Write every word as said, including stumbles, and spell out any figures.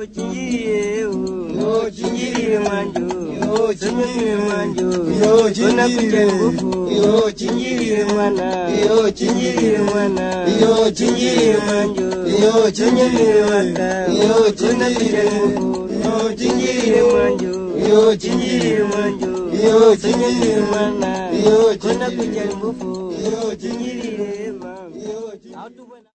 chinjiriye yo chinjiriye manjo yo chinjiriye manjo yo chinjiriye ngufu yo chinjiriye mwana yo chinjiriye mwana yo chinjiriye manjo yo chinjiriye wata yo chinjiriye ngufu yo chinjiriye manjo yo chinjiriye manjo yo chinjiriye mwana yo chinjiriye ngufu yo chinjiriye mama.